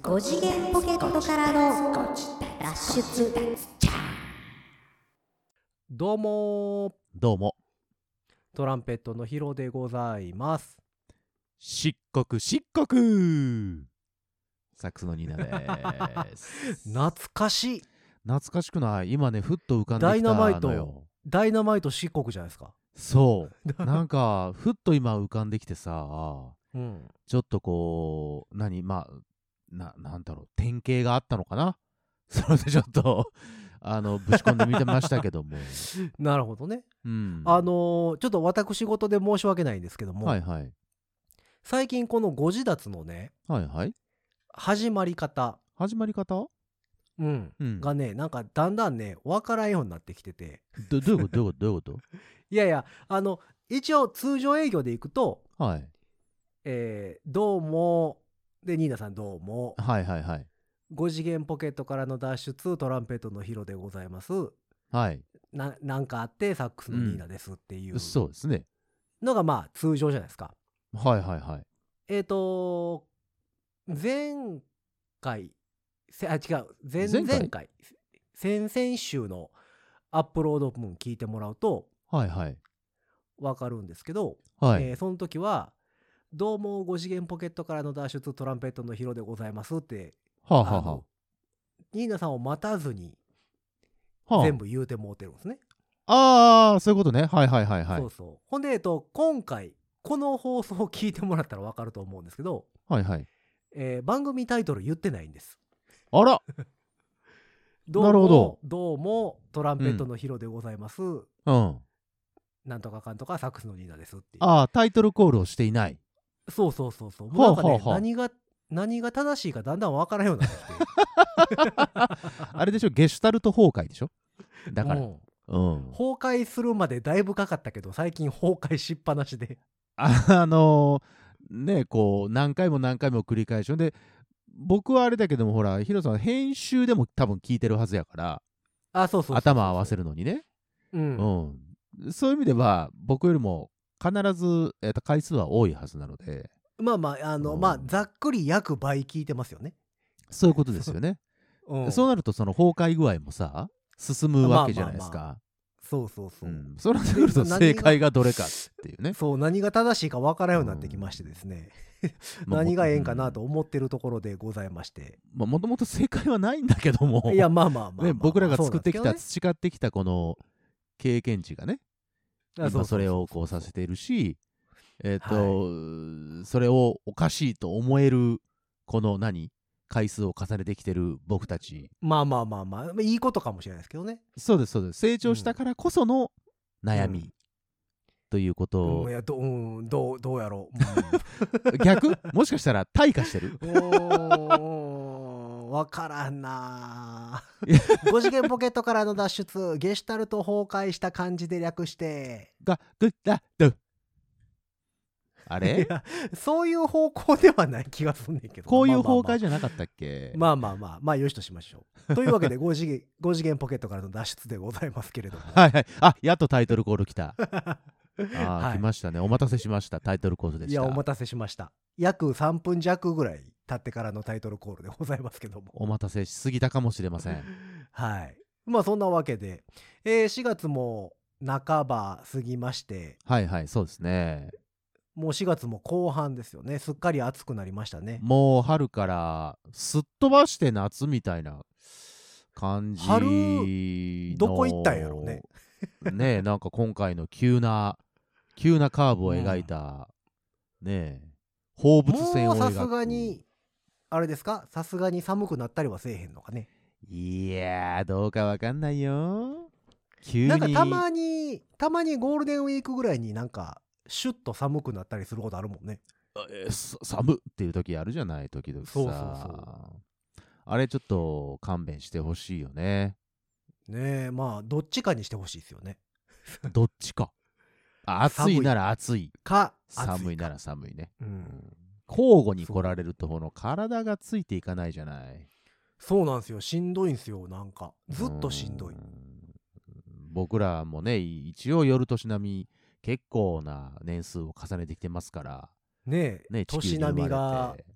5次元ポケットからの脱出。 どうもどうも。 トランペットのヒロでございます。 漆黒サックスのニーナです懐かしい。 懐かしくない？今ねふっと浮かんできたのよ。 ダイナマイト漆黒じゃないですか。 そうなんかふっと今浮かんできてさ、 うん、 ちょっとこうなんだろう、典型があったのかな。それでちょっとぶち込んでみてましたけどもなるほどね。 うん、 ちょっと私事で申し訳ないんですけども、 はいはい最近このご自立のねはいはい。 始まり方、 始まり方、 うんうん、 がね、なんかだんだんね分からんようになってきててどういうこといやいや、一応通常営業で行くと、 はい、 どうもでニーナさんどうも、 はいはいはい 5次元ポケットからの脱出、トランペットのヒロでございます。 はい、 なんかあってサックスのニーナですっていうそうですね。 のがまあ通常じゃないですか。 はいはいはい。 前回違う前前回 々回先々週のアップロード分聞いてもらうとはいはい分かるんですけど、 はい、 その時はどうも5次元ポケットからの脱出、トランペットのヒロでございますってはあはあはニーナさんを待たずにあは全部言うてもうてるんですね。 ああー、そういうことね。はいはいはいはいそうそう。ほんで、今回この放送を聞いてもらったら分かると思うんですけど、 はいはい。 番組タイトル言ってないんです。 あらなるほど。 どうもトランペットのヒロでございます、 うん。 なんとかかんとかサックスのニーナですっていう。 ああ、タイトルコールをしていない。 そうもうなんかね、 はあはあはあ何が正しいかだんだん分からんようになってきてあれでしょ、ゲシュタルト崩壊でしょ。だから。 うん、 うん。 崩壊するまでだいぶかかったけど最近崩壊しっぱなしでね、こう何回も繰り返しで、僕はあれだけども、ほらヒロさん編集でも多分聞いてるはずやから、 そう頭合わせるのにね。 うん、 うん。そういう意味では僕よりも必ず、回数は多いはずなので、 まあざっくり約倍聞いてますよね。 そういうことですよね。 うん、 そうなるとその崩壊具合もさ進むわけじゃないですか。 まあそう、 そうなってくると正解がどれかっていうね。 そう、何が正しいか分からんようになってきましてですね、何がええんかなと思ってるところでございまして、 もともと正解はないんだけども、 いやまあ、 ね、僕らが作ってきた、 そうなんです培ってきたこの経験値がね、 けどね、 今それをこうさせているし、 はそれをおかしいと思えるこの回数を重ねてきてる僕たち。 まあいいことかもしれないですけどね。 そうですそうです。成長したからこその悩みということを、 いやどうやろう、 逆もしかしたら退化してる分からんな5次元ポケットからの脱出、ゲシュタルト崩壊した感じで略してがグッダドあれいやそういう方向ではない気がすんねんけど、 こういう崩壊じゃなかったっけ？ まあよしとしましょう。というわけで5次元ポケットからの脱出でございますけれどもはいはい。あ、やっとタイトルコール来た。 はい、 来ましたね。お待たせしました。タイトルコールでした。 いやお待たせしました。約3分弱ぐらい経ってからのタイトルコールでございますけども、 お待たせしすぎたかもしれません。 はい、まあそんなわけで、4月も半ば過ぎまして、 はいはい、そうですね。 もう4月も後半ですよね。すっかり暑くなりましたね。 もう春からすっ飛ばして夏みたいな感じの。 春どこ行ったんやろね。 ねえ、なんか今回の急なカーブを描いた、ねえ、放物線を描く。 もうさすがにあれですか、さすがに寒くなったりはせえへんのかね。 いやー、どうかわかんないよ。急になんかたまにゴールデンウィークぐらいになんかシュッと寒くなったりすることあるもんね。 寒っていう時あるじゃない、時々さ。 そうあれちょっと勘弁してほしいよね。 ねえ、まあどっちかにしてほしいですよね。 どっちか。暑いなら暑いか寒いなら寒いね。 うん交互に来られるとこの体がついていかないじゃない。 そうなんですよ。しんどいんですよ。なんかずっとしんどい。 僕らもね、一応夜年並み結構な年数を重ねてきてますからねえ、 ね、地球に生まれて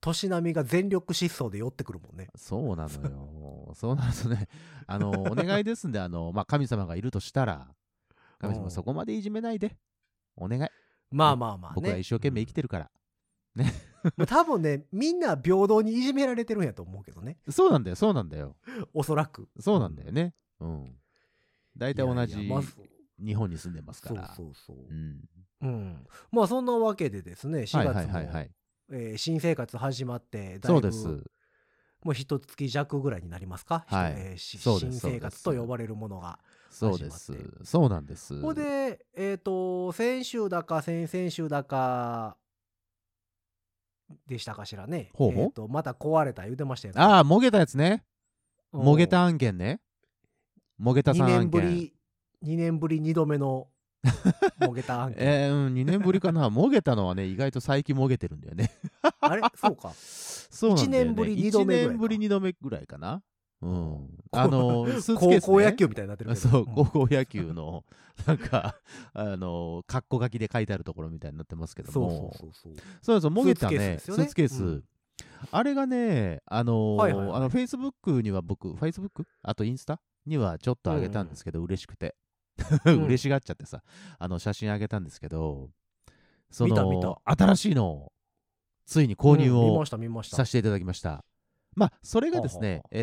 年並みが全力疾走で寄ってくるもんね。 そうなのよ。そうなるとね、お願いですんで、まあ、神様がいるとしたら、神様そこまでいじめないで。お願い。 まあまあまあね。 僕ら一生懸命生きてるから。 まあ多分ね、みんな平等にいじめられてるんやと思うけどね。 そうなんだよ、そうなんだよ。 おそらく。 そうなんだよね。うん。大体同じいやいやまず日本に住んでますかそうら。 そうそう。 うん。 まあそんなわけでですね、4 はい月はいはいはもい。 新生活始まってだいうぶそです。 もう一月弱ぐらいになりますか、 はいそうです新生活と呼ばれるものが。 そうです始まって。 そうなんです。 ここで先週だか先々週だかでしたかしらね。 ほうほうまた壊れた言うてましたよね。 ああ、もげたやつね。 うんもげた案件ね。もげたさん案件。 2年ぶり2度目のもげた案件。 2年ぶりかな。もげたのはね、意外と最近もげてるんだよね。 あれそうか。 そうなんだよね。 1年ぶり2度目ぐらいか 1年ぶり2度目ぐらいかな。うん。ス高ーツケース、ね、 校野球みたいになってるけど。 そう、高校野球の、なんか、カッコ書きで書いてあるところみたいになってますけども。そうそう、もげたね、スーツケース。あれがね、Facebook には僕、Facebook? あとインスタにはちょっとあげたんですけど、嬉しくて。嬉しがっちゃってさ、写真あげたんですけど、 見た新しいのを、ついに購入をさせていただきました。まあ、それがですね、ブ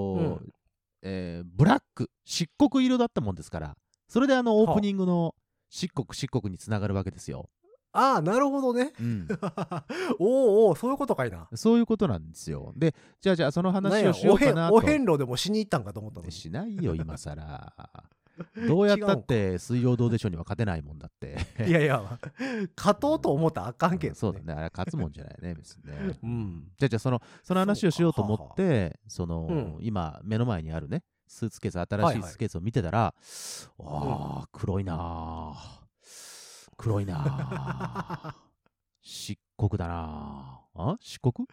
ラック、漆黒色だったもんですから、それでオープニングの漆黒につながるわけですよ。 ああ、なるほどね。おお、そういうことかいな。 そういうことなんですよ。で、じゃあその話をしようかなと。 お遍路でもしに行ったんかと思ったのに。 しないよ、今更。どうやったって水曜どうでしょうには勝てないもんだって。 いやいや、勝とうと思ったらあかんけどね。 そうだね、あれ勝つもんじゃないね、別にね。じゃあその話をしようと思って、今目の前にあるね、スーツケース、新しいスーツケースを見てたら、黒いなぁ。黒いなぁ。漆黒だなぁ。漆黒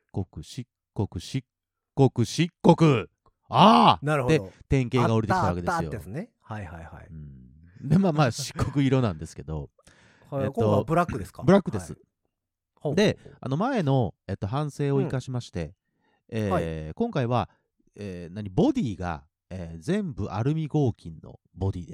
ああなるほど。 で、典型が降りてきたわけですよ。 ですね。はいはいはい。 で、まあ漆黒色なんですけど。 今回はブラックですか？ ブラックです。で、前の、反省を生かしまして、今回は、ボディが、全部アルミ合金のボディです。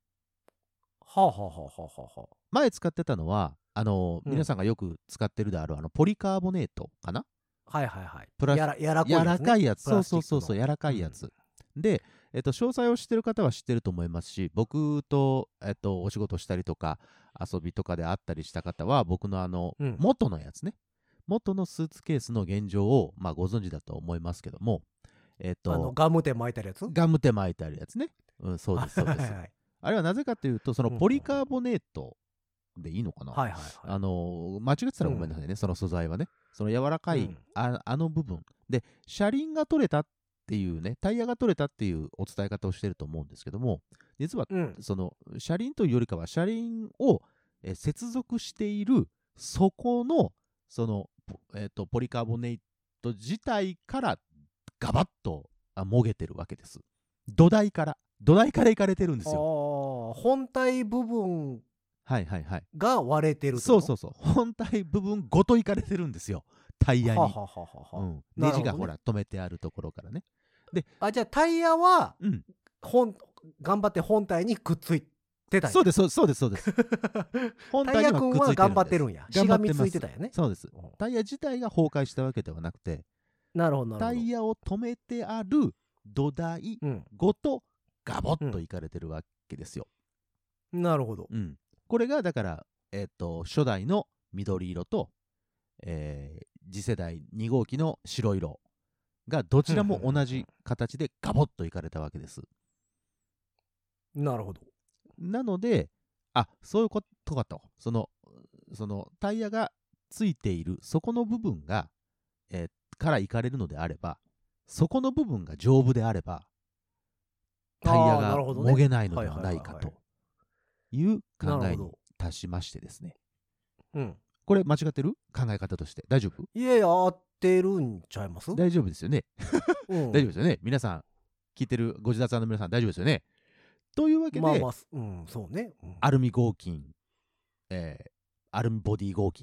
前使ってたのは、皆さんがよく使ってるであるポリカーボネートかな。 はいはいはい。 柔らかいやつ。そう、柔らかいやつ。で、詳細を知ってる方は知ってると思いますし、僕と、お仕事したりとか、遊びとかであったりした方は、僕の元のやつね。元のスーツケースの現状を、まあ、ご存知だと思いますけども、 ガムテ巻いてあるやつ？ ガムテ巻いてあるやつね。そうです、そうです。あれはなぜかというと、そのポリカーボネートでいいのかな？間違ってたらごめんなさいね、その素材はね。その柔らかい、あの部分。で、車輪が取れたっていうね、タイヤが取れたっていうお伝え方をしてると思うんですけども、実は、その車輪というよりかは、車輪を接続している、そこの、その、ポリカーボネート自体からガバッともげてるわけです。土台からいかれてるんですよ。 本体部分が割れてる。 そう。本体部分ごといかれてるんですよ。タイヤに。ネジがほら止めてあるところからね。で、 じゃあタイヤは、頑張って本体にくっついてたんや。 そうです。 タイヤ君は頑張ってるんや。しがみついてたよね。 そうです。タイヤ自体が崩壊したわけではなくて、 なるほど。 タイヤを止めてある土台ごとガボッといかれてるわけですよ。 なるほど。 これがだから、初代の緑色と、次世代2号機の白色がどちらも同じ形でガボッといかれたわけです。 なるほど。 なので、そういうことかと。そのタイヤがついているそこの部分が、からいかれるのであれば、そこの部分が丈夫であれば、タイヤがもげないのではないかという考えに達しましてですね。これ間違ってる？考え方として大丈夫？ いやいや、合ってるんちゃいます？ 大丈夫ですよね。大丈夫ですよね。皆さん、聞いてるご自宅さんの皆さん大丈夫ですよね。というわけで、 そうね。 アルミ合金、アルミボディ合金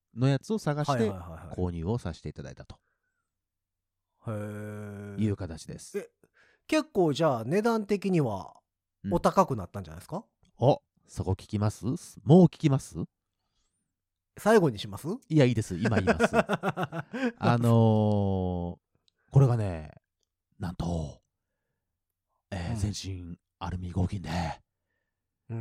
のやつを探してはいはいはいはい購入をさせていただいたとへいえ。 う形です。 結構じゃあ値段的にはうんお高くなったんじゃないですか？ お、そこ聞きます？もう聞きます？ 最後にします？ いや、いいです。今言います。これがね、なんと、全身アルミ合金で、 うん。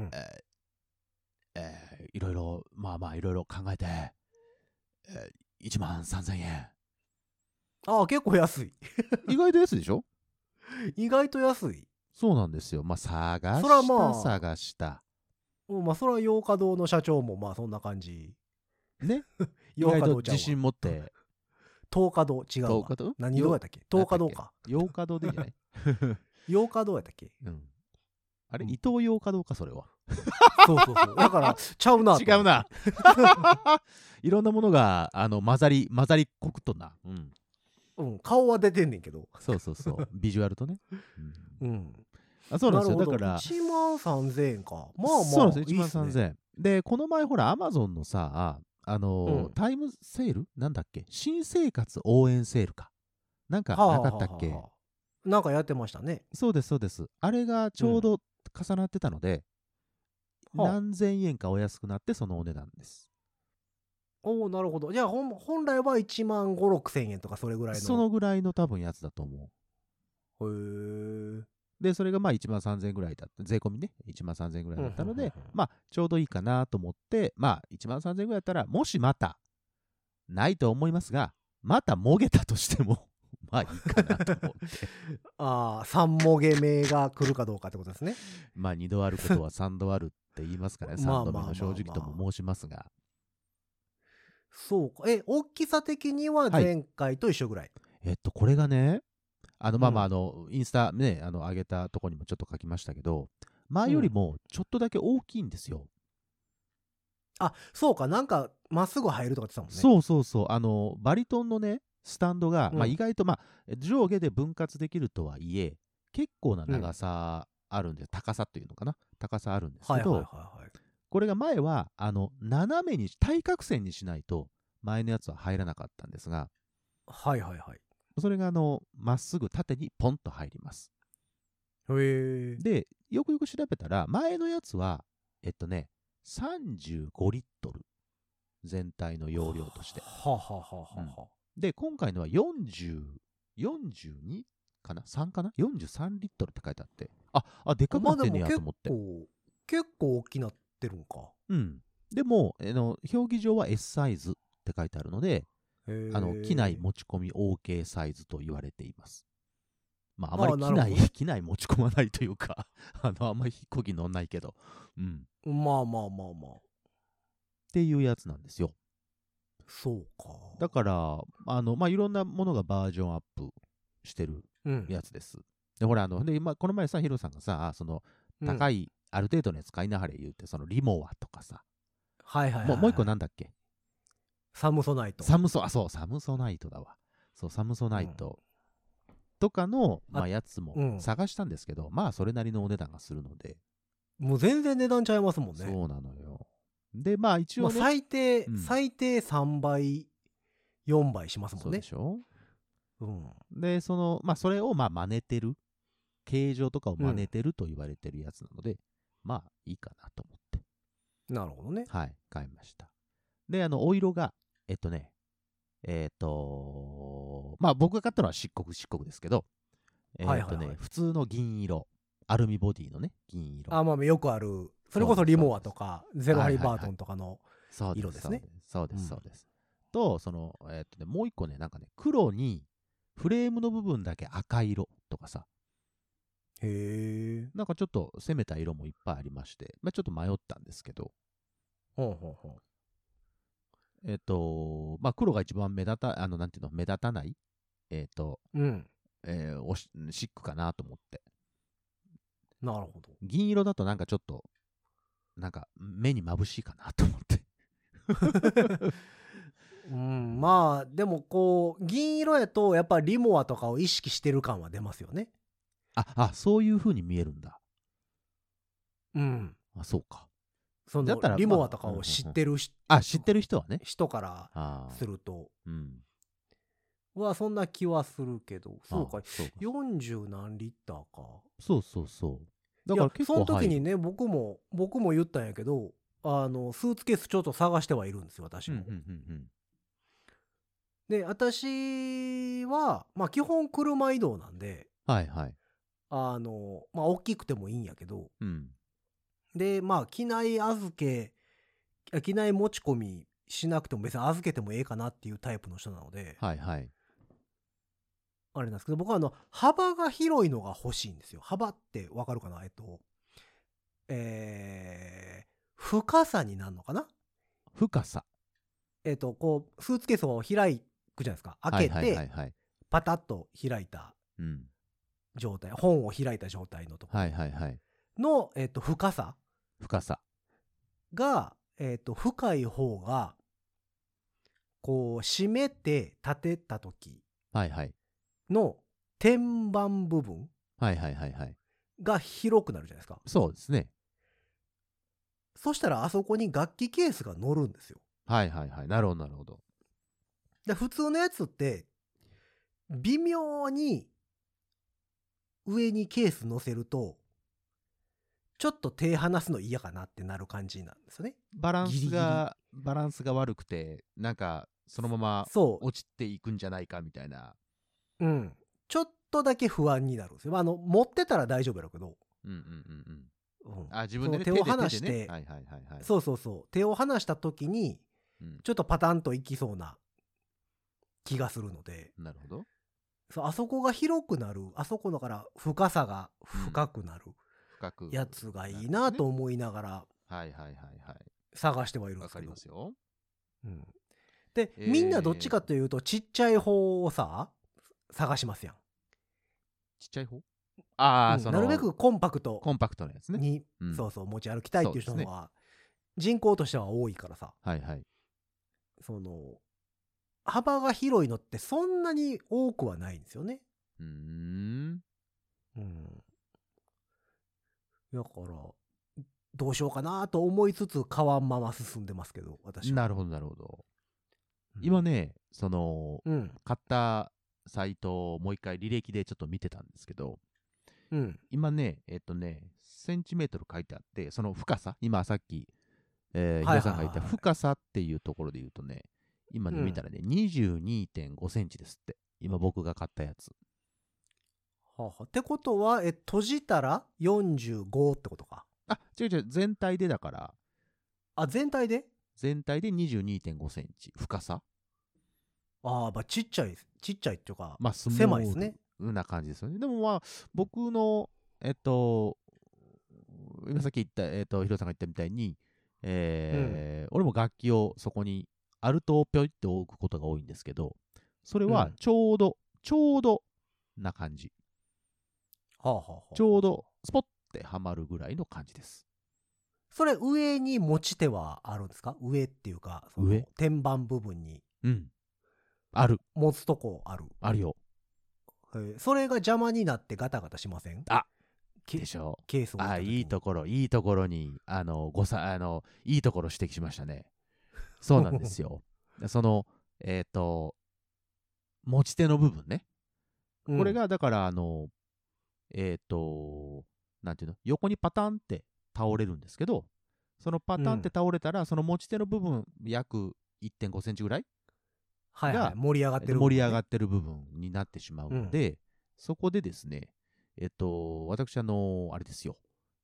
いろいろ、まあいろいろ考えて、1万3000円。 ああ、結構安い。 意外と安いでしょ？ 意外と安い。 そうなんですよ。探そらした探した。 それは洋華堂の社長もそんな感じ。 ね。意洋外と華堂ちゃうわ。 自信持って。 東華堂違うわ。 東華堂？ 何堂やったっけ？東華堂か。 洋華堂でいいんじゃない？ 洋華堂やったっけ？ うん。あれ、伊東洋華堂か、それは。 そう。だから、ちゃうな。 違うな。いろんなものが混ざりこくとな。 顔は出てんねんけど。 そう。ビジュアルとね。そうなんですよ。だから。 1万3000円か。 そうなんですよ。1万いい 3000円。で、この前ほら、アマゾンのさ、タイムセールなんだっけ？新生活応援セールか。なんかなかったっけ？ なんかやってましたね。 そうです。あれがちょうど重なってたので、何千円かお安くなってそのお値段です。 おお、なるほど。じゃあ本来は1万5、6千円とかそれぐらいの。 そのぐらいの多分やつだと思う。へえ。 で、それが1万3000円ぐらいだった。税込みね、1万3000円ぐらいだったので、ちょうどいいかなと思って、1万3000円ぐらいだったら、もしまた、ないと思いますが、またもげたとしても、いいかなと思って。 3もげ目が来るかどうかってことですね。 2度あることは3度あるって言いますからね、3度目の正直とも申しますが。 そうか。大きさ的には前回と一緒ぐらい。 これがね、インスタね、上げたとこにもちょっと書きましたけど、前よりもちょっとだけ大きいんですよ。 あ、そうか。なんか、まっすぐ入るとかって言ってたもんね。 そう。バリトンのね、スタンドが、意外と上下で分割できるとはいえ、結構な長さあるんで、高さというのかな。高さあるんですけど、これが前は、斜めに、対角線にしないと、前のやつは入らなかったんですが、それがまっすぐ縦にポンと入ります。で、よくよく調べたら、前のやつは、35リットル。全体の容量として。で、今回のは42かな ?3 かな ?43 リットルって書いてあって。でかくなってんねやと思って。 結構大きなってるんか。 でも、表記上は S サイズって書いてあるので、機内持ち込み OK サイズと言われています。あまり機内持ち込まないというか、あんまり飛行機乗んないけど。っていうやつなんですよ。 そうか。 だから、いろんなものがバージョンアップしてるやつです。で、ほら、この前さ、ヒロさんがさ、高い、ある程度のやつ買いなはれ言って、リモワとかさ。もう一個なんだっけ？ サムソナイト。 サムソナイトだわ。そう、サムソナイトとかの、やつも探したんですけど、それなりのお値段がするので。 もう全然値段ちゃいますもんね。 そうなのよ。で、一応ね。 最低3倍、4倍しますもんね。 そうでしょ？で、それを真似てる。形状とかを真似てると言われてるやつなので、いいかなと思って。 なるほどね。 はい、買いました。で、お色が、僕が買ったのは漆黒ですけど、普通の銀色、アルミボディのね、銀色。 よくある、それこそリモアとか、ゼロハリバートンとかの色ですね。 そうです。と、もう一個ね、黒にフレームの部分だけ赤色とかさ。ちょっと攻めた色もいっぱいありまして、ちょっと迷ったんですけど。黒が一番目立たない、シックかなと思って。 なるほど。 銀色だとちょっと、目に眩しいかなと思って。 でも銀色やと、やっぱリモアとかを意識してる感は出ますよね。 そういう風に見えるんだ。そうか。 そのリモアとかを知ってる人はね、 人からすると、はそんな気はするけど、そうか、40何リッターか。 そうだから結構その時にね、僕も言ったんやけど、スーツケースちょっと探してはいるんですよ、私も。で、私はまあ基本車移動なんで、 はいはい、 まあ大きくてもいいんやけど、でまあ機内持ち込みしなくても別に預けてもええかなっていうタイプの人なので、 はいはい、 あれなんですけど、僕は幅が広いのが欲しいんですよ。幅ってわかるかな？深さになるのかな？ 深さ。 こうスーツケースを開くじゃないですか。開けて、パタッと開いた状態、本を開いた状態のところの、深さが、深い方がこう閉めて立てた時の天板部分が広くなるじゃないですか。 そうですね。 そしたらあそこに楽器ケースが乗るんですよ。 なるほど。 で普通のやつって微妙に上にケース乗せるとちょっと手離すの嫌かなってなる感じなんですよね。 バランスが悪くて、なんかそのまま落ちていくんじゃないかみたいな。 ちょっとだけ不安になるんですよ。持ってたら大丈夫だけど。 自分で手を離して、手を離した時にちょっとパタンといきそうな気がするので。 なるほど。 あそこが広くなる、あそこだから深さが深くなるやつがいいなと思いながら探してはいるんですけど。 わかりますよ。 で、みんなどっちかというとちっちゃい方を探しますやん。 ちっちゃい方？ なるべくコンパクトのやつねに、持ち歩きたいっていう人の方が人口としては多いからさ。その幅が広いのってそんなに多くはないんですよね。だからどうしようかなと思いつつ買わんまま進んでますけど、私は。 なるほど。今ね、買ったサイトをもう一回履歴でちょっと見てたんですけど、今ね、センチメートル書いてあって、その深さ、今さっきヒロさんが言った深さっていうところで言うとね、今ね見たらね、22.5 センチですって。今僕が買ったやつ。 ってことは閉じたら45ってことか。 違う全体でだから。 全体で 22.5 センチ深さ。 ちっちゃいっていうか、 狭いですね。な感じですよね。でも僕の今さっき言ったヒロさんが言ったみたいに、俺も楽器をそこにアルトをぴょいって置くことが多いんですけど、それはちょうどな感じ。ちょうどスポッてはまるぐらいの感じです。 それ上に持ち手はあるんですか？上っていうか天板部分に。 ある。 持つとこある。 あるよ。 それが邪魔になってガタガタしません？ でしょう。 ケースを置いた時に。 いいところにいいところ指摘しましたね。そうなんですよ。その持ち手の部分ね。これがだからなんていうの、横にパタンって倒れるんですけど、そのパタンって倒れたら、その持ち手の部分約 1.5 センチぐらいが盛り上がってる部分になってしまうので、そこでですね、私あれですよ、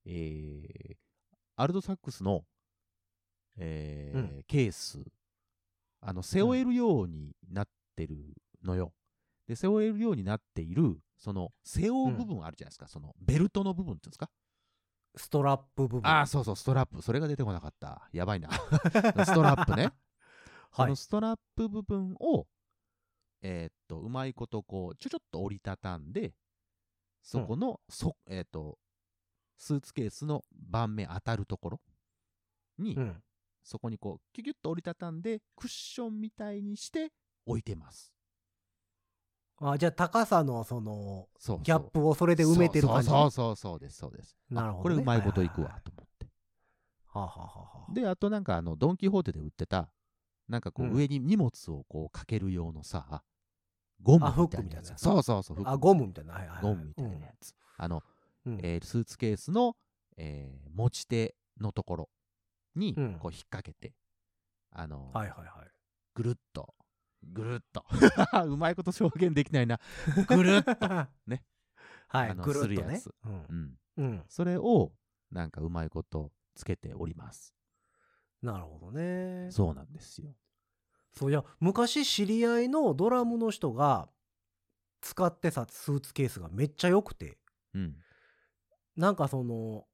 アルトサックスの、ケース、背負えるようになってるのよ。で、背負えるようになっている、その背負う部分あるじゃないですか、そのベルトの部分っていうんですか。 ストラップ部分。 そうストラップ。それが出てこなかった。やばいな。ストラップね。そのストラップ部分を、うまいことこう、ちょっと折りたたんで、そこの、スーツケースの盤面当たるところに、そこにこう、キュキュッと折りたたんで、クッションみたいにして置いてます。 じゃあ高さのそのギャップをそれで埋めてる感じ。 そうです。 なるほど、ね。 これうまいこといくわと思って。 はあはあはあ、 で、あとなんかドン・キホーテで売ってた、なんかこう上に荷物をこうかける用のさ、ゴムみたいなやつ。そうそうそう。 ゴムみたいな。はいはい、 ゴムみたいなやつ。スーツケースの、持ち手のところにこう引っ掛けて、 はいはいはい。 ぐるっと。うまいこと表現できないな。ぐるっと。ね。 はい、ぐるっとね。するやつ。 それを、なんかうまいことつけております。 なるほどね。 そうなんですよ。 そういや、昔知り合いのドラムの人が使ってたスーツケースがめっちゃ良くて、なんかその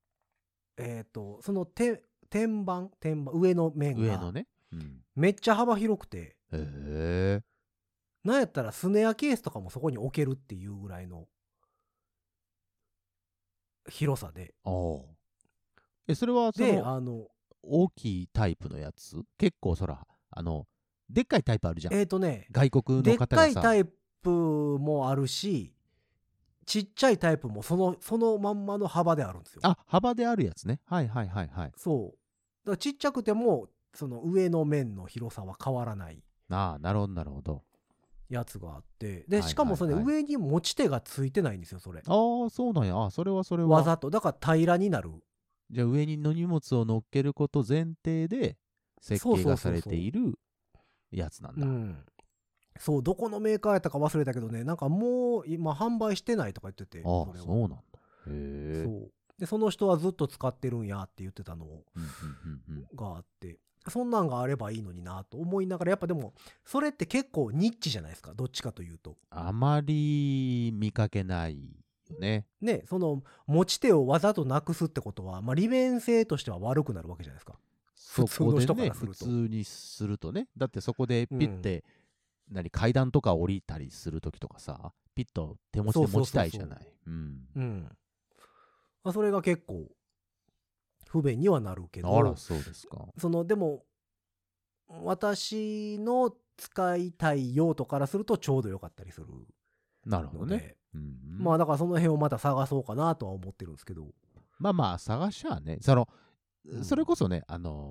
天板上の面がね、 めっちゃ幅広くて、なんやったらスネアケースとかもそこに置けるっていうぐらいの広さで。 それは大きいタイプのやつ？結構でっかいタイプあるじゃん。外国の方がさ。 でっかいタイプもあるし、ちっちゃいタイプもそのまんまの幅であるんですよ。 幅であるやつね。はいはいはいはい。 そう。だからちっちゃくても、その上の面の広さは変わらない。 なるほどなるほど。 やつがあって、でしかもそれ上に持ち手がついてないんですよ、それ。 そうなんや。それはわざとだから平らになる。 じゃあ上にの荷物を乗っけること前提で設計がされているやつなんだ。 そう、どこのメーカーやったか忘れたけどね、なんかもう今販売してないとか言ってて。 そうなんだ。 そう。でその人はずっと使ってるんやって言ってたのがあって、そんなんがあればいいのになと思いながら、やっぱでもそれって結構ニッチじゃないですか、どっちかというと。 あまり見かけないよね。 その持ち手をわざとなくすってことは、利便性としては悪くなるわけじゃないですか。普通の人からすると。 普通にするとね。だってそこでピッて、階段とか降りたりするときとかさ、ピッと手持ちで持ちたいじゃない。 それが結構不便にはなるけど、 そうですか。 でも私の使いたい用途からするとちょうどよかったりする。 なるほどね。 だからその辺をまた探そうかなとは思ってるんですけど。 探しゃあね、それこそね、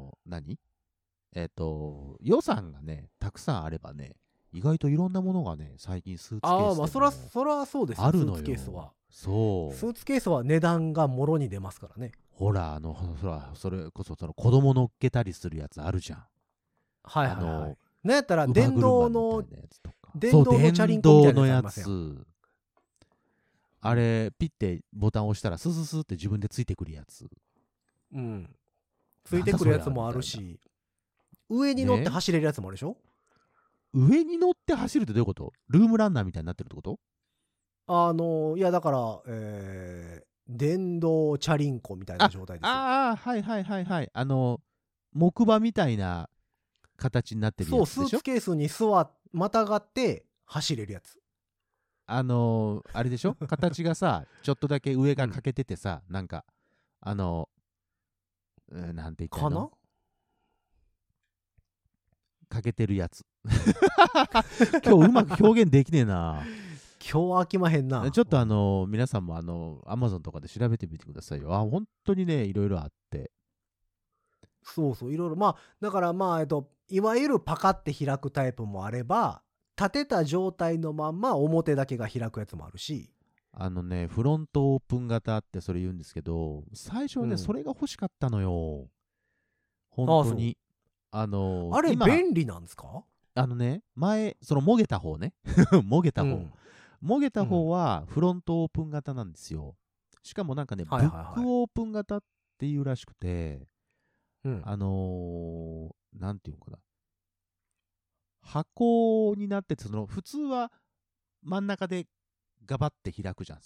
予算がね、たくさんあればね、意外といろんなものがね、最近スーツケースでそらそうですよ。 あるのよ。 スーツケースは。 そう。 スーツケースは値段がもろに出ますからね。 ほら、それこそ子供乗っけたりするやつあるじゃん。 はいはいはい。なんやったら電動のチャリンコみたいなやつ。 あれ、ピッてボタン押したらスススって自分でついてくるやつ。 ついてくるやつもあるし、上に乗って走れるやつもあるでしょ。 上に乗って走るってどういうこと？ルームランナーみたいになってるってこと？ いやだから、電動チャリンコみたいな状態ですよ。 はいはいはいはい。木馬みたいな形になってるやつでしょ。 そう、スーツケースにまたがって走れるやつ。 あれでしょ形がさ、ちょっとだけ上が欠けててさ、なんか、なんて言ったらいいの？欠けてるやつ。今日うまく表現できねえな。 今日飽きまへんな。 ちょっと皆さんもAmazon とかで調べてみてくださいよ。本当にね、いろいろあって。 そうそう、いろいろ。だからいわゆるパカって開くタイプもあれば、立てた状態のまんま表だけが開くやつもあるし。 フロントオープン型ってそれ言うんですけど、最初はね、それが欲しかったのよ。本当に。 あれ便利なんですか？ 前、もげた方ね。もげた方。もげた方はフロントオープン型なんですよ。しかもなんかね、ブックオープン型っていうらしくて、なんていうのかな。箱になってて、普通は真ん中でガバって開くじゃん。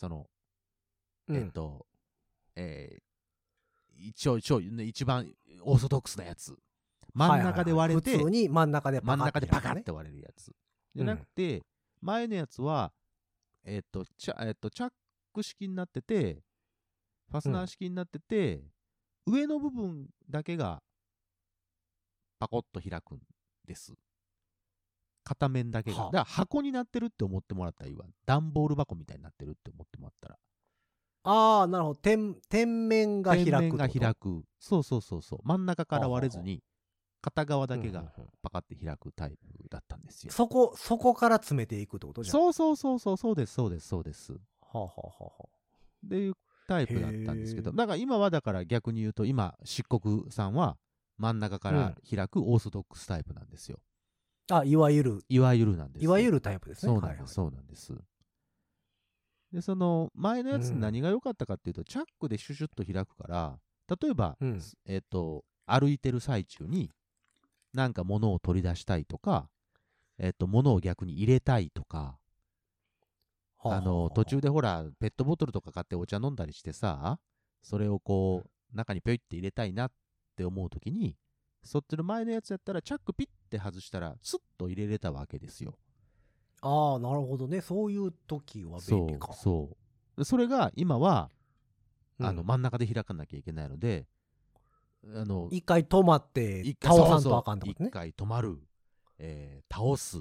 一番オーソドックスなやつ。真ん中で割れて、 普通に真ん中でパカって割れるやつ。じゃなくて、前のやつは、チャック式になってて、ファスナー式になってて、上の部分だけがパコッと開くんです。片面だけが。だから箱になってるって思ってもらったらいいわ。段ボール箱みたいになってるって思ってもらったら。 ああ、なるほど。天面が開く。 天面が開く。そうそうそうそう。真ん中から割れずに、片側だけがパカって開くタイプだったんですよ。 そこから詰めていくってことじゃん。 そうです。はあはあはあ。 っていうタイプだったんですけど、だから今はだから逆に言うと、今、漆黒さんは真ん中から開くオーソドックスタイプなんですよ。 あ、いわゆるなんです。 いわゆるタイプですね。 そうなんです。で、その前のやつ何が良かったかっていうと、チャックでシュシュッと開くから、例えば、歩いてる最中に、なんか物を取り出したいとか、物を逆に入れたいとか、途中でほら、ペットボトルとか買ってお茶飲んだりしてさ、それをこう、中にピョイって入れたいなって思うときに、そっちの前のやつやったら、チャックピッて外したら、スッと入れれたわけですよ。 ああ、なるほどね。そういう時は便利か。 そう。それが今は、真ん中で開かなきゃいけないので、 一回止まって倒さんとあかんってことね。 一回止まる、倒す、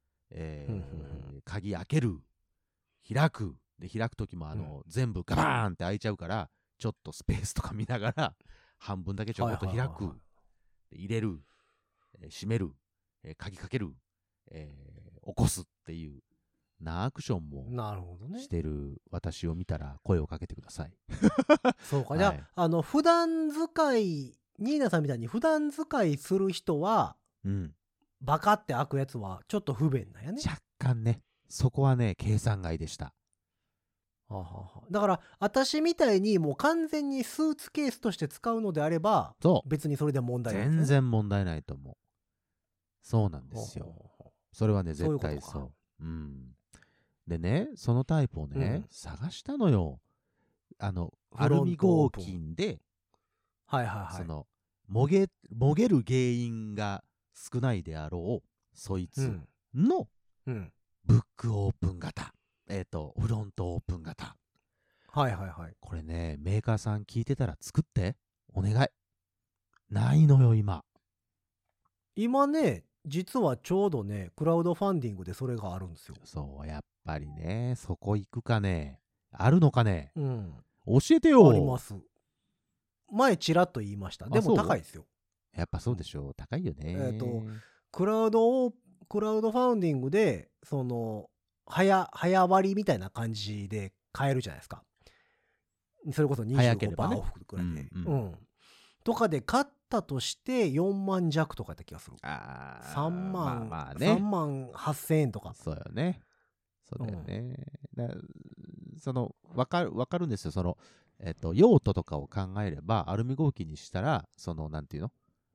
鍵開ける、開く。で、開くときも全部ガバーンって開いちゃうから、ちょっとスペースとか見ながら、半分だけちょこっと開く。入れる、閉める、鍵かける、起こすっていうアクションもしてる私を見たら声をかけてください。 そうか、じゃあ、普段使い、ニーナさんみたいに普段使いする人は、バカって開くやつはちょっと不便なんやね。 若干ね、そこはね、計算外でした。 だから私みたいにもう完全にスーツケースとして使うのであれば、別にそれで問題ない、 全然問題ないと思う。そうなんですよ。それはね、絶対そう。でね、そのタイプをね、探したのよ。アルミ合金で、そのもげる原因が少ないであろうそいつのブックオープン型。フロントオープン型。これね、メーカーさん聞いてたら作って。お願い。ないのよ、今。 今ね、実はちょうどね、クラウドファンディングでそれがあるんですよ。 そう、やっぱりね、そこ行くかね。あるのかね。教えてよ。 あります。前ちらっと言いました。でも高いですよ。 やっぱそうでしょう。高いよね。 クラウドファンディングで、その、早割りみたいな感じで買えるじゃないですか。それこそ 25% オフくらいで。とかで買ったとして4万弱とかやった気がする。3万、3万8000円とか。 そうよね。そうだよね。わかるんですよ。その、用途とかを考えれば、アルミ合金にしたら、その、なんていうの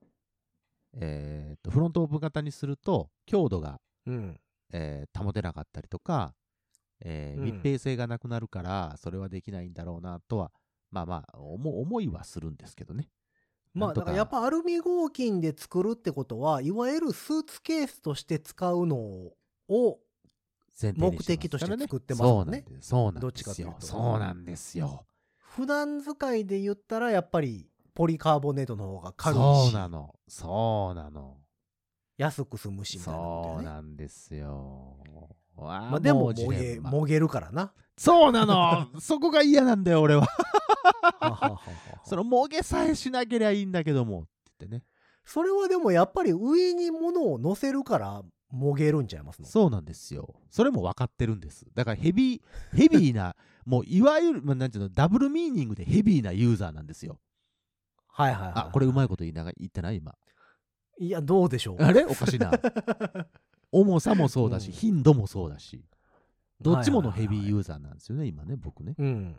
フロントオープン型にすると、強度が、保てなかったりとか、密閉性がなくなるから、それはできないんだろうなとは、思いはするんですけどね。 だからやっぱアルミ合金で作るってことは、いわゆるスーツケースとして使うのを目的として作ってますもんね。 そうなんですよ。そうなんですよ。 普段使いで言ったらやっぱりポリカーボネートの方が軽いし。 そうなの。 安く済むしみたいなことそうなんですよ。 でももげるからな。 そうなの。そこが嫌なんだよ俺は。そのもげさえしなけりゃいいんだけどもって言ってね。 それはでもやっぱり上に物を乗せるからもげるんちゃいますの？ そうなんですよ。それも分かってるんです。だからヘビーなもういわゆるなんていうのダブルミーニングでヘビーなユーザーなんですよ。これうまいこと言ってない今。 いやどうでしょう。 あれおかしいな。重さもそうだし、頻度もそうだし、どっちものヘビーユーザーなんですよね今ね僕ね。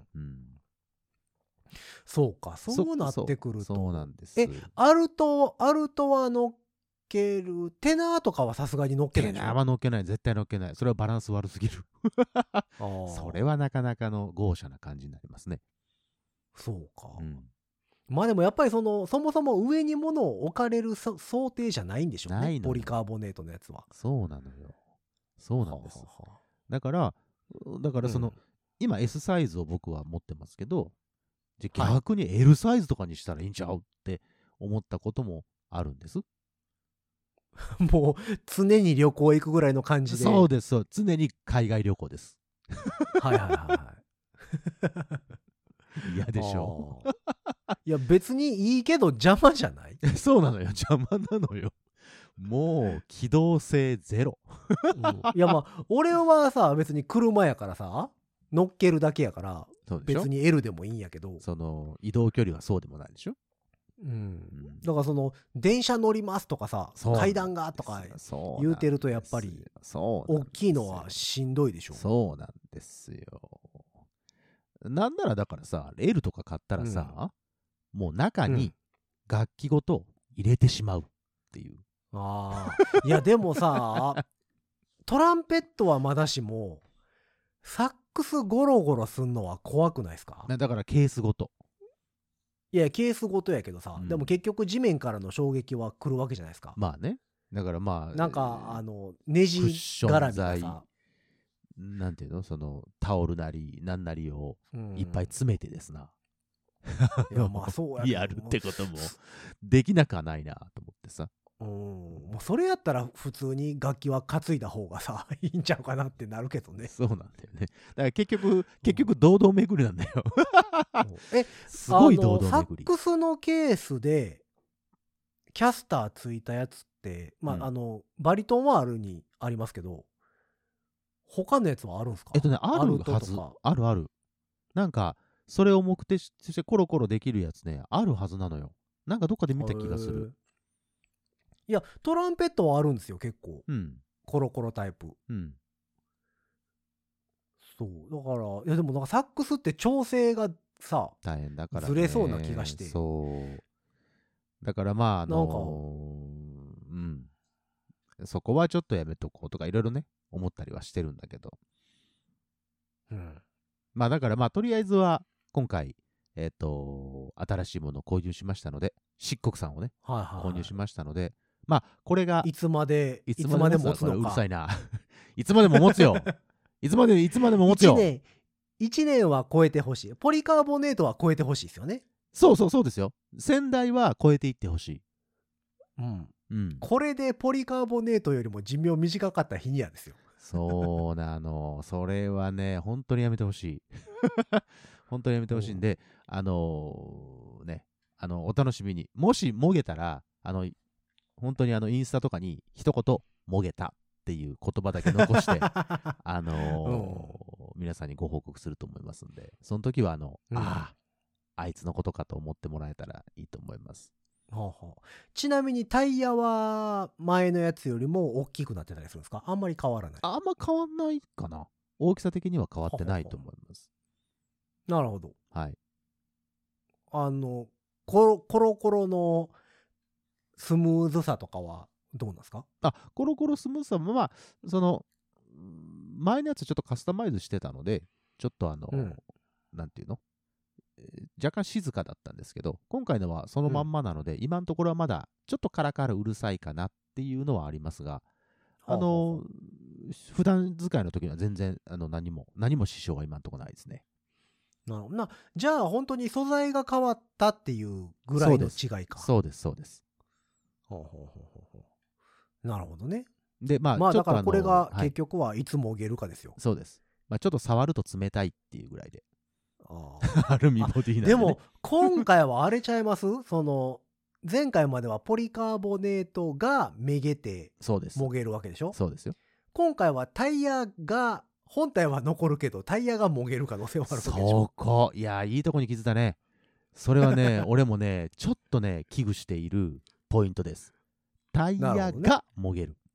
そうか、そうなってくると。 そうなんです。 アルトは乗っける。テナーとかはさすがに乗っけない。 テナーは乗っけない。絶対乗っけない。それはバランス悪すぎる。それはなかなかの豪奢な感じになりますね。 そうか。でもやっぱりそもそも上に物を置かれる想定じゃないんでしょうね。ポリカーボネートのやつは。 そうなのよ。そうなんです。だからその、今 S サイズを僕は持ってますけど、じゃ逆に L サイズとかにしたらいいんちゃうって思ったこともあるんです。 もう常に旅行行くぐらいの感じで。 そうです。常に海外旅行です。 嫌でしょ。 いや別にいいけど邪魔じゃない？ そうなのよ、邪魔なのよ。もう機動性ゼロ。 いやまあ俺はさ別に車やからさ乗っけるだけやから別に L でもいいんやけど、 その移動距離はそうでもないでしょ。 だからその電車乗りますとかさ階段がとか言うてるとやっぱり大きいのはしんどいでしょ。 そうなんですよ。なんならだからさ L とか買ったらさ、もう中に楽器ごと入れてしまうっていう。 いやでもさトランペットはまだしもサックスゴロゴロすんのは怖くないですか？ だからケースごと。 いやケースごとやけどさ、でも結局地面からの衝撃は来るわけじゃないですか。 まあね。だからまあなんかネジ絡みがさ、 なんていうの、そのタオルなりなんなりをいっぱい詰めてですな。 いやまあそうやけどやるってこともできなくはないなと思ってさ。 もうそれやったら普通に楽器は担いだ方がさいいんちゃうかなってなるけどね。 そうなんだよね。だから結局堂々巡りなんだよ。すごい堂々巡り。 サックスのケースでキャスターついたやつってバリトンはありますけど他のやつはあるんですか？ あるはず。ある。なんかそれを目的としてコロコロできるやつね、あるはずなのよ。なんかどっかで見た気がする。 いやトランペットはあるんですよ結構、コロコロタイプ。そうだからいやでもなんかサックスって調整がさ大変だから、 ずれそうな気がして。 そうだからまあそこはちょっとやめとこうとかいろいろね思ったりはしてるんだけど、まあだからまあとりあえずは今回新しいものを購入しましたので、漆黒さんをね、購入しましたので、まあこれがいつまで持つのか。 うるさいな。いつまでも持つよ。いつまでも持つよ。 1年は超えてほしい。ポリカーボネートは超えてほしいですよね。 そうですよ。先代は超えていってほしい。 これでポリカーボネートよりも寿命短かった日にやですよ。 そうなの。それはね、本当にやめてほしい。本当にやめてほしいんで、お楽しみに。もしもげたら、本当にインスタとかに一言もげたっていう言葉だけ残して皆さんにご報告すると思いますんで、その時はあいつのことかと思ってもらえたらいいと思います。 ちなみにタイヤは前のやつよりも大きくなってたりするんですか？あんまり変わらない？ あんま変わんないかな。大きさ的には変わってないと思います。 なるほど。 はい。 コロコロのスムーズさとかはどうなんですか？ コロコロスムーズさもまあその前のやつちょっとカスタマイズしてたので、ちょっとなんていうの、若干静かだったんですけど、今回のはそのまんまなので、今のところはまだちょっとカラカラうるさいかなっていうのはありますが、普段使いの時には全然何も支障は今のところないですね。 じゃあ本当に素材が変わったっていうぐらいの違いか。 そうです。 なるほどね。 でまあだからこれが結局はいつもげるかですよ。 そうです。まあちょっと触ると冷たいっていうぐらいで。アルミボディなんでね。 でも今回はあれちゃいます？その前回まではポリカーボネートがめげてもげるわけでしょ？ そうですよ。 今回はタイヤが本体は残るけどタイヤがもげる可能性はあるわけでしょ？いやいいとこに気づいたね。それはね俺もねちょっとね危惧しているポイントです。タイヤがもげる。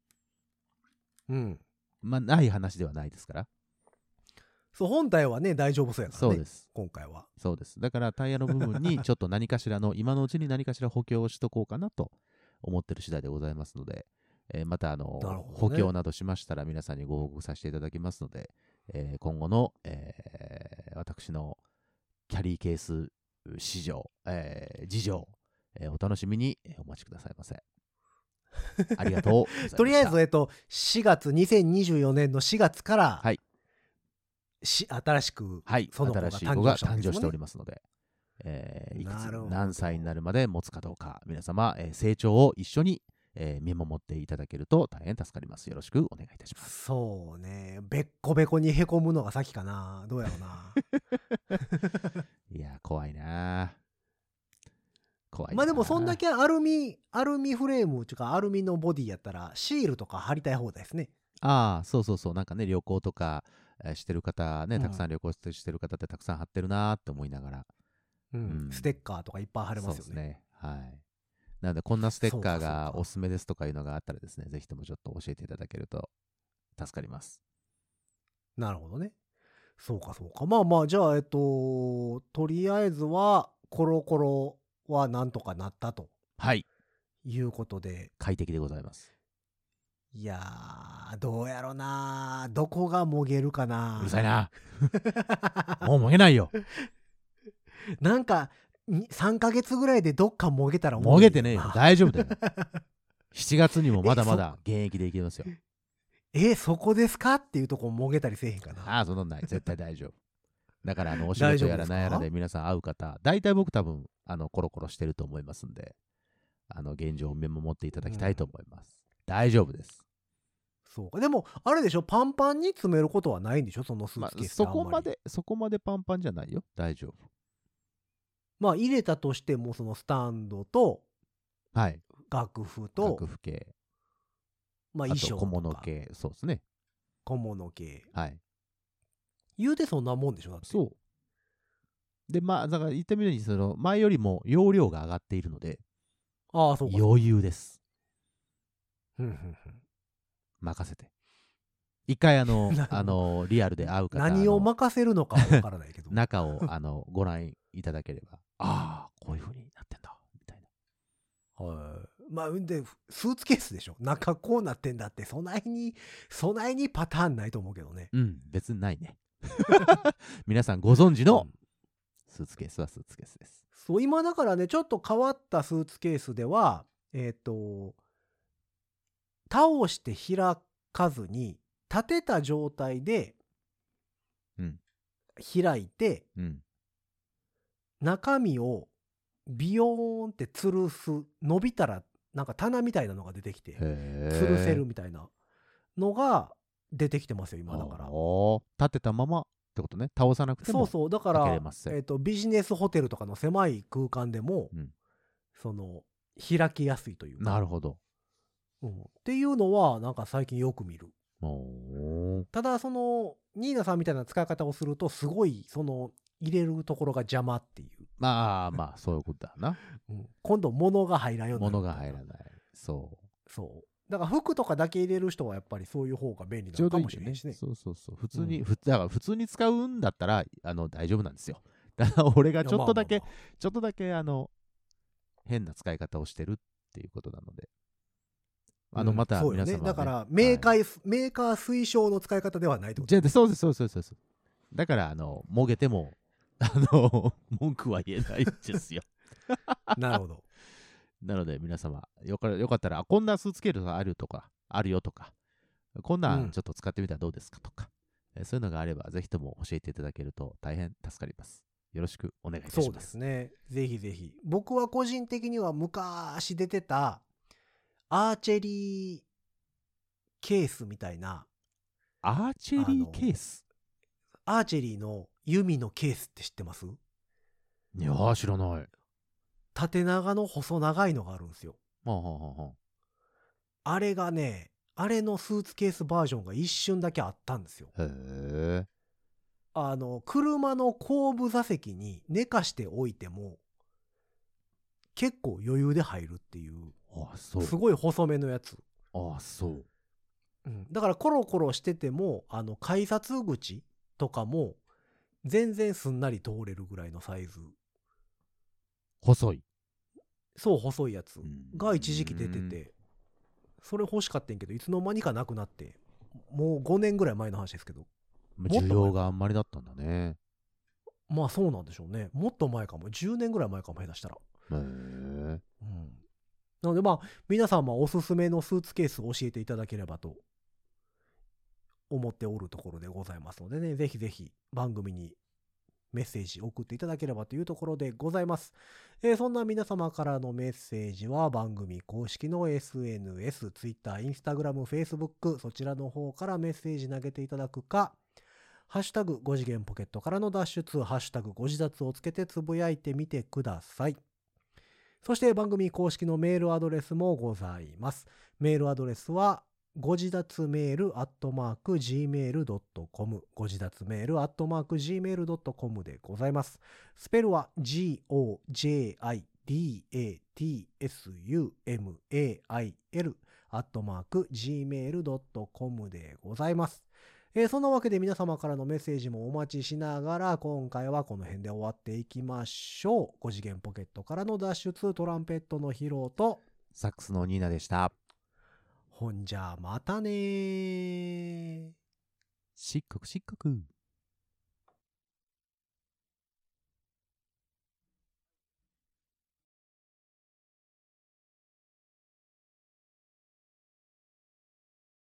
まあない話ではないですから。 そう本体はね大丈夫そうやからね。 そうです。 今回はそうです。だからタイヤの部分にちょっと何かしらの今のうちに何かしら補強をしとこうかなと思ってる次第でございますので、また補強などしましたら皆さんにご報告させていただきますので、今後の、私のキャリーケース事情、お楽しみにお待ちくださいませ。ありがとうございました。 とりあえず2024年の4月から、新しくその子が誕生しておりますので、いくつ何歳になるまで持つかどうか皆様、成長を一緒に見守っていただけると大変助かります。よろしくお願いいたします。 そうね。べっこべこにへこむのが先かな。どうやろうな。 いや、怖いな。怖いな。 まあでもそんだけアルミフレームっていうかアルミのボディやったらシールとか貼りたい放題ですね。 ああ、そうそうそう。なんかね、旅行とかしてる方ね、たくさん旅行してる方ってたくさん貼ってるなーって思いながら。 ステッカーとかいっぱい貼れますよね。 そうですね。はい。なので、こんなステッカーがおすすめですとかいうのがあったらですね、ぜひともちょっと教えていただけると助かります。 なるほどね。そうかそうか。まあまあ、じゃあ、とりあえずは、コロコロはなんとかなったと。 はい。 いうことで。 快適でございます。 いやー、どうやろな。どこがもげるかな。 うるさいな。もうもげないよ。 なんか、3ヶ月ぐらいでどっかもげたらもげてねえよ。大丈夫だよ。7月にもまだまだ現役でいけますよ。 そこですかっていうとこもげたりせえへんかな。 ああ、そんなのない。絶対大丈夫。だから、お仕事やらなんやらで皆さん会う方、大体僕多分、コロコロしてると思いますんで、現状を見守っていただきたいと思います。大丈夫です。 そうか。でも、あれでしょ、パンパンに詰めることはないんでしょ、そのスーツケース。 そこまでパンパンじゃないよ。大丈夫。 まあ、入れたとしても、そのスタンドと、 はい。 楽譜と、 楽譜系。 まあ、衣装とか。 小物系。そうですね。 小物系。 はい。 言うてそんなもんでしょ、だって。 そう。で、まあ、だから言ってみるに、前よりも容量が上がっているので、 ああ、そうか。 余裕です。任せて。一回リアルで会う方、 何を任せるのかは分からないけど中をご覧いただければ、ああ、こういう風になってんだみたいな。はい。まあでスーツケースでしょ。中こうなってんだって、そないにパターンないと思うけどね。 別にないね。皆さんご存知のスーツケースはスーツケースです。 そう、今だからね、ちょっと変わったスーツケースでは、倒して開かずに立てた状態で開いて、中身をビヨーンって吊るす、伸びたらなんか棚みたいなのが出てきて吊るせるみたいなのが出てきてますよ今だから。 立てたままってことね。倒さなくても。 そうだからビジネスホテルとかの狭い空間でも、その開きやすいというか。 なるほど。 っていうのはなんか最近よく見る。ただそのニーナさんみたいな使い方をするとすごいその入れるところが邪魔っていう。 まあそういうことだな。 今度物が入らんようになる。 物が入らない。そう。 だから服とかだけ入れる人はやっぱりそういう方が便利なのかもしれないしね。 そう。普通に使うんだったら大丈夫なんですよ。だから俺がちょっとだけ変な使い方をしてるっていうことなので。また皆様、 だからメーカー推奨の使い方ではないってことそうです。だからもげても文句は言えないですよ。 なるほど。 なので皆様よかったらこんなスーツケースがあるよとか、こんなんちょっと使ってみたらどうですかとか、そういうのがあればぜひとも教えていただけると大変助かります。よろしくお願いいたします。 そうですね。ぜひぜひ。僕は個人的には昔出てたアーチェリーケースみたいな。 アーチェリーケース？ アーチェリーの弓のケースって知ってます？ いやー知らない。 縦長の細長いのがあるんですよ。あれがね、あれのスーツケースバージョンが一瞬だけあったんですよ。 へー。車の後部座席に寝かしておいても結構余裕で入るっていう。すごい細めのやつ。だからコロコロしてても改札口とかも全然すんなり通れるぐらいのサイズ。 細い。 そう、細いやつが一時期出てて、それ欲しかったんけどいつの間にかなくなって、もう5年ぐらい前の話ですけど。 需要があんまりだったんだね。 まあそうなんでしょうね。もっと前かも。10年ぐらい前かも下手したら。なのでまあ皆様おすすめのスーツケースを教えていただければと思っておるところでございますのでね、ぜひぜひ番組にメッセージ送っていただければというところでございます。そんな皆様からのメッセージは番組公式の SNS、Twitter、Instagram、Facebook、そちらの方からメッセージ投げていただくか、ハッシュタグ5次元ポケットからの脱出、ハッシュタグ5次脱をつけてつぶやいてみてください。そして番組公式のメールアドレスもございます。メールアドレスはご自立メール@gmail.com ご自立メール@gmail.com でございます。スペルは GOJIDATSUMAIL @gmail.com でございます。そんなわけで皆様からのメッセージもお待ちしながら、今回はこの辺で終わっていきましょう。5次元ポケットからの脱出、トランペットのヒロとサックスのニーナでした。 ほんじゃまたねー。 しっかくしっかく。